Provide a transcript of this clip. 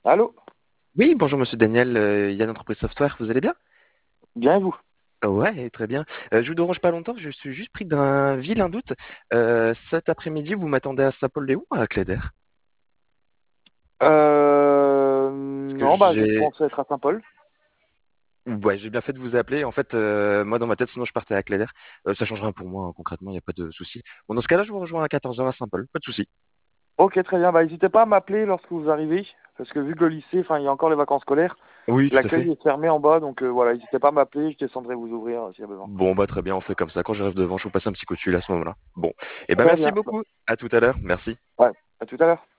Allô? Oui, bonjour Monsieur Daniel, Yann Entreprise Software, vous allez bien? Bien et vous? Ouais, très bien. Je vous dérange pas longtemps, je suis juste pris d'un vilain doute. Cet après-midi, vous m'attendez à Saint-Paul-des-Houes ou à Cléder? Parce que Non, bah je pensais être à Saint-Paul. ouais, j'ai bien fait de vous appeler. En fait, moi dans ma tête, sinon je partais à Cléder. Ça change rien pour moi, hein, concrètement, il n'y a pas de souci. Bon, dans ce cas-là, je vous rejoins à 14 heures à Saint-Paul, pas de souci. Ok, très bien. Bah n'hésitez pas à m'appeler lorsque vous arrivez, parce que vu que le lycée, enfin il y a encore les vacances scolaires, Oui, tout à fait. l'accueil est fermé en bas, donc voilà, n'hésitez pas à m'appeler, je descendrai vous ouvrir s'il y a besoin. Bon, bah très bien, on fait comme ça. Quand j'arrive devant, je vous passe un petit coup de fil à ce moment-là. Bon, et ben Très merci bien. beaucoup. À tout à l'heure. Merci. Ouais, à tout à l'heure.